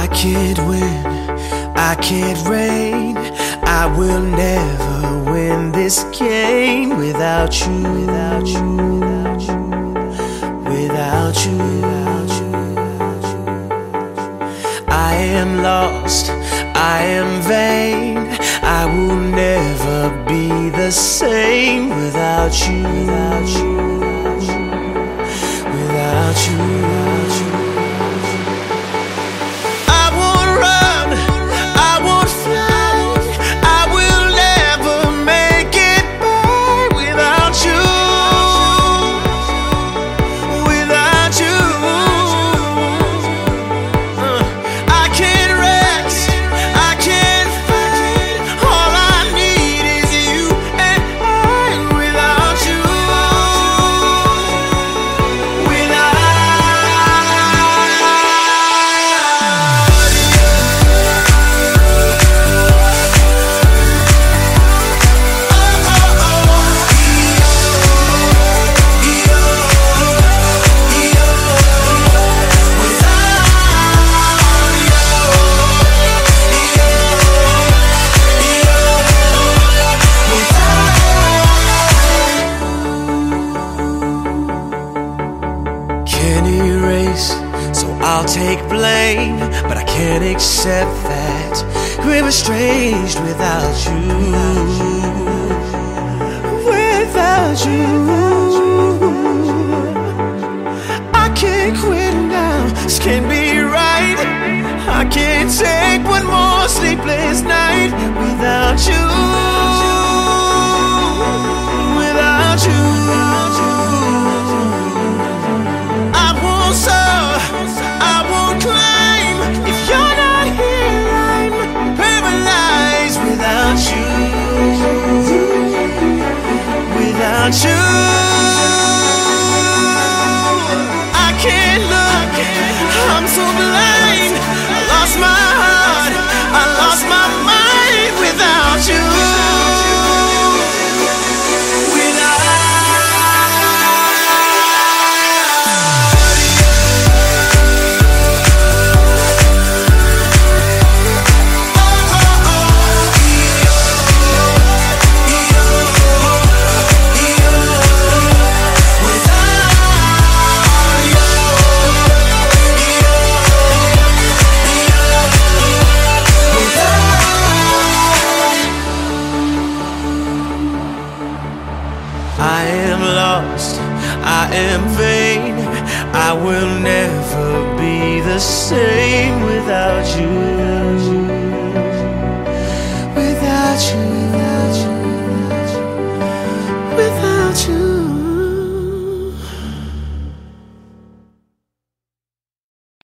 I can't win, I can't reign. I will never win this game without you, without you, without you, without you, without you. I am lost, I am vain. I will never be the same without you, without you, without you, without you, without you. I won't run, I won't fly. I will never make it by without you, without you. I can't rest, I can't fight. All I need is you and I without you, without can't erase, so I'll take blame, but I can't accept that we're estranged without you, without you. I can't quit now, this can't be right. I can't take one more sleepless night without you, without you. I won't soar, I won't climb. If you're not here, I'm paralyzed without you, without you. I can't look, I'm so blind. I lost my heart, I lost my mind without you. I am lost, I am vain. I will never be the same without you.